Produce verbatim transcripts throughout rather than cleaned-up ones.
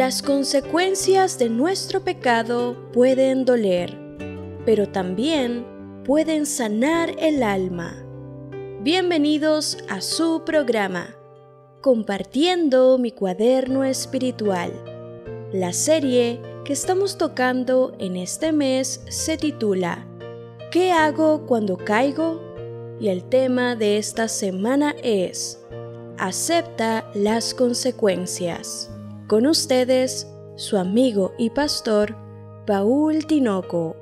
Las consecuencias de nuestro pecado pueden doler, pero también pueden sanar el alma. Bienvenidos a su programa, Compartiendo mi cuaderno espiritual. La serie que estamos tocando en este mes se titula ¿Qué hago cuando caigo? Y el tema de esta semana es Acepta las consecuencias. Con ustedes, su amigo y pastor, Paul Tinoco.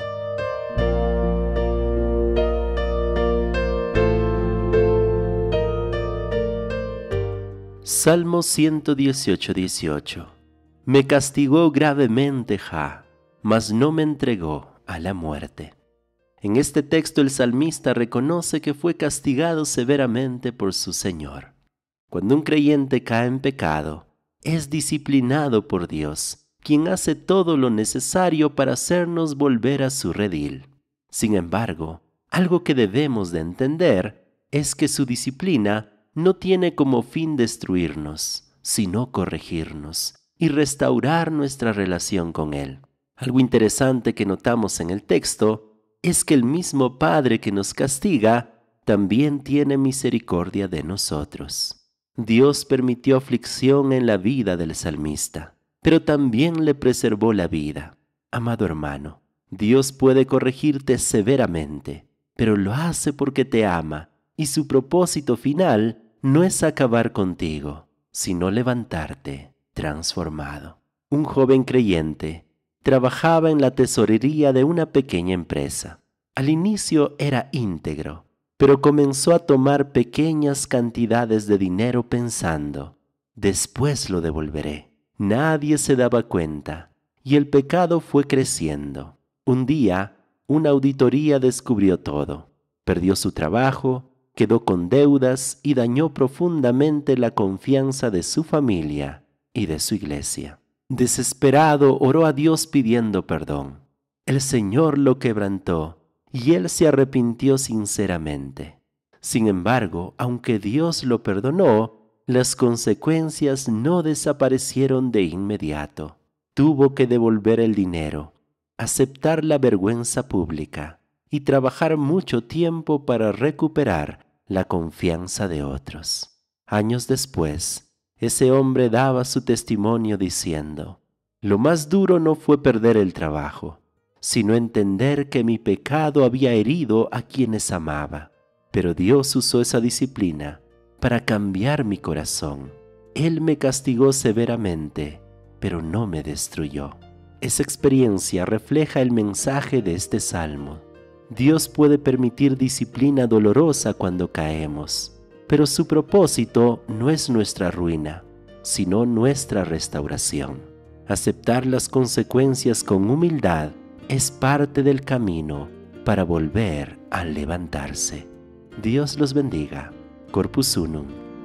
Salmo ciento dieciocho, dieciocho. Me castigó gravemente Jah, mas no me entregó a la muerte. En este texto el salmista reconoce que fue castigado severamente por su Señor. Cuando un creyente cae en pecado, es disciplinado por Dios, quien hace todo lo necesario para hacernos volver a su redil. Sin embargo, algo que debemos de entender es que su disciplina no tiene como fin destruirnos, sino corregirnos y restaurar nuestra relación con Él. Algo interesante que notamos en el texto es que el mismo Padre que nos castiga también tiene misericordia de nosotros. Dios permitió aflicción en la vida del salmista, pero también le preservó la vida. Amado hermano, Dios puede corregirte severamente, pero lo hace porque te ama, y su propósito final no es acabar contigo, sino levantarte transformado. Un joven creyente trabajaba en la tesorería de una pequeña empresa. Al inicio era íntegro, pero comenzó a tomar pequeñas cantidades de dinero pensando, después lo devolveré. Nadie se daba cuenta, y el pecado fue creciendo. Un día, una auditoría descubrió todo. Perdió su trabajo, quedó con deudas y dañó profundamente la confianza de su familia y de su iglesia. Desesperado, oró a Dios pidiendo perdón. El Señor lo quebrantó y él se arrepintió sinceramente. Sin embargo, aunque Dios lo perdonó, las consecuencias no desaparecieron de inmediato. Tuvo que devolver el dinero, aceptar la vergüenza pública y trabajar mucho tiempo para recuperar la confianza de otros. Años después, ese hombre daba su testimonio diciendo: «Lo más duro no fue perder el trabajo, sino entender que mi pecado había herido a quienes amaba. Pero Dios usó esa disciplina para cambiar mi corazón. Él me castigó severamente, pero no me destruyó». Esa experiencia refleja el mensaje de este salmo. Dios puede permitir disciplina dolorosa cuando caemos, pero su propósito no es nuestra ruina, sino nuestra restauración. Aceptar las consecuencias con humildad es parte del camino para volver a levantarse. Dios los bendiga. Corpus Unum.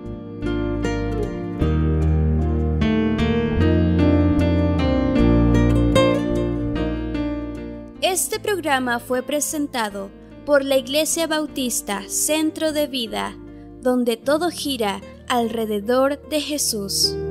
Este programa fue presentado por la Iglesia Bautista Centro de Vida, donde todo gira alrededor de Jesús.